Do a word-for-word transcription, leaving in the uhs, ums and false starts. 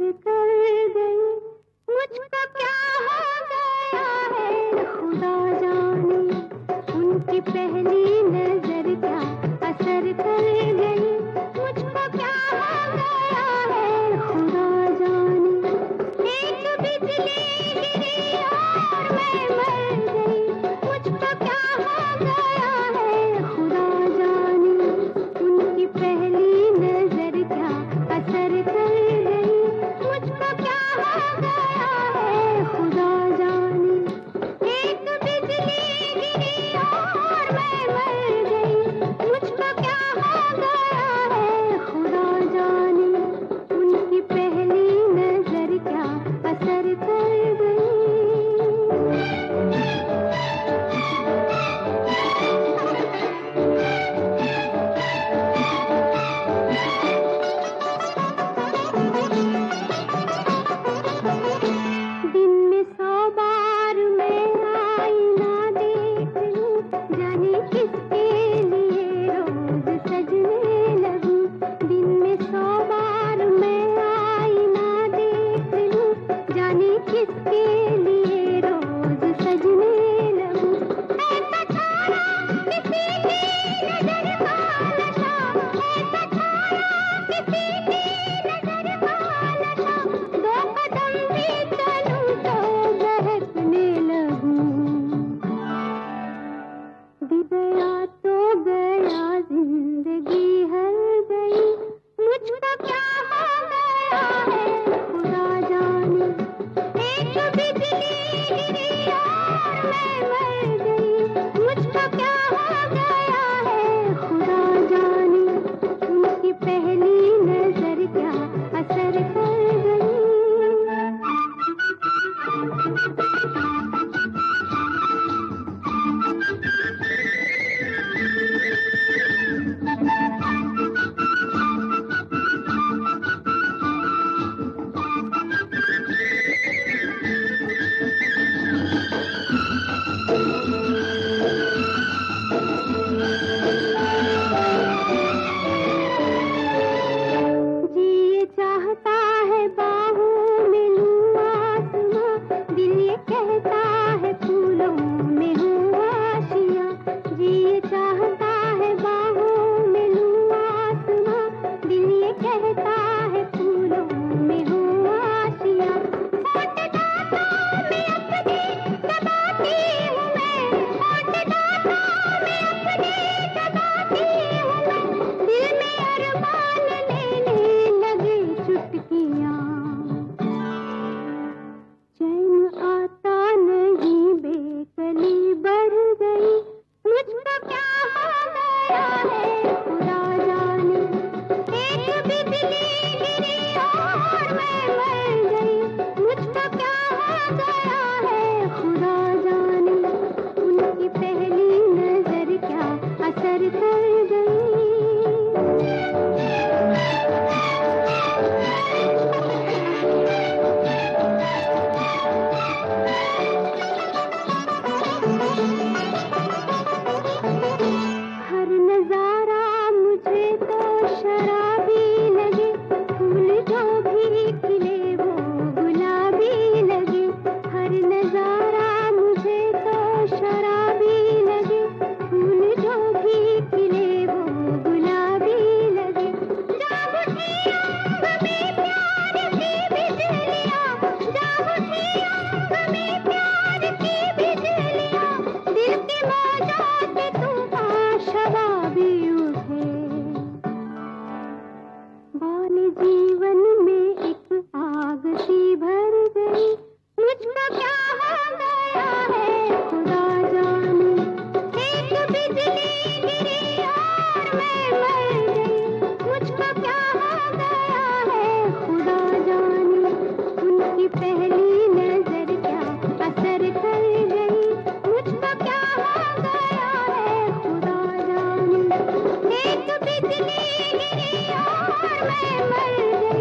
कर गई, मुझको क्या हो गया है खुदा जाने। उनकी पहली नजर क्या असर कर गई, मुझको क्या हो गया है खुदा जाने। एक बिजली गिरी और मैं मर गई, मुझको क्या हो गया है खुदा जाने। उनकी पहली नजर क्या असर कर गई, मुझको क्या हो गया है खुदा जाने। एक बिजली गिरी और मैं मर गई, मुझको क्या हो गया है खुदा जाने। उनकी पहली नजर क्या असर कर गई। दिन में सौ बार मैं आईना देख लूं, जाने किसके लिए रोज सजने लगूं। दिन में सौ बार मैं आईना देख लूं, जाने किसके लिए रोज सजने लगूं। ऐसा छाया किसी की नजर का नशा, ऐसा छाया किसी की नजर का नशा। दो कदम भी चलूं तो बहकने लगूं। भी गया तो गया, जिंदगी हर गई, मुझको क्या हो गया है खुदा जाने। एक बिजली गिरी और मैं मर गई, मुझको क्या हो गया है खुदा जाने। उनकी पहली नजर क्या असर कर गई। जी चाहता है बाहों में लूं आसमां, दिल ये कहता है फूलों में हूँ आशियाँ। जी चाहता है बाहों में लूं आसमां, दिल ये कहता है फूलों में हूँ आशियाँ। होठ दांतों में अपने दबाती हूँ मैं, होठ दांतों में अपने दबाती हूँ मैं। दिल में अरमान लेने लगे चुटकियाँ, चैन आता नहीं, बेकली बढ़ गई, मुझको क्या हो गया है खुदा जाने। एक बिजली गिरी और मैं मर गई, मुझको क्या हो गया है खुदा जाने। उनकी पहली नजर क्या असर कर गई। हर नजारा मुझे तो शराबी लगे, फूल जो भी खिले वो गुलाबी लगे। हर नजारा मुझे तो शराबी लगे, फूल जो भी खिले वो गुलाबी लगे। जाग उठी आंख में प्यार की बिजलियाँ, जाग उठी आंख में प्यार की बिजलियाँ। दिल की मौजों से तूफान शराबी उठे, बाल जीवन में एक आग सी भर गई, मुझको क्या हो गया है खुदा जाने। एक बिजली गिरी और मैं मर गई, मुझको क्या हो गया है खुदा जाने। उनकी पहली नजर क्या असर कर गई, मुझको क्या हो गया है खुदा जाने। एक बिजली गिरी और मैं मर गई,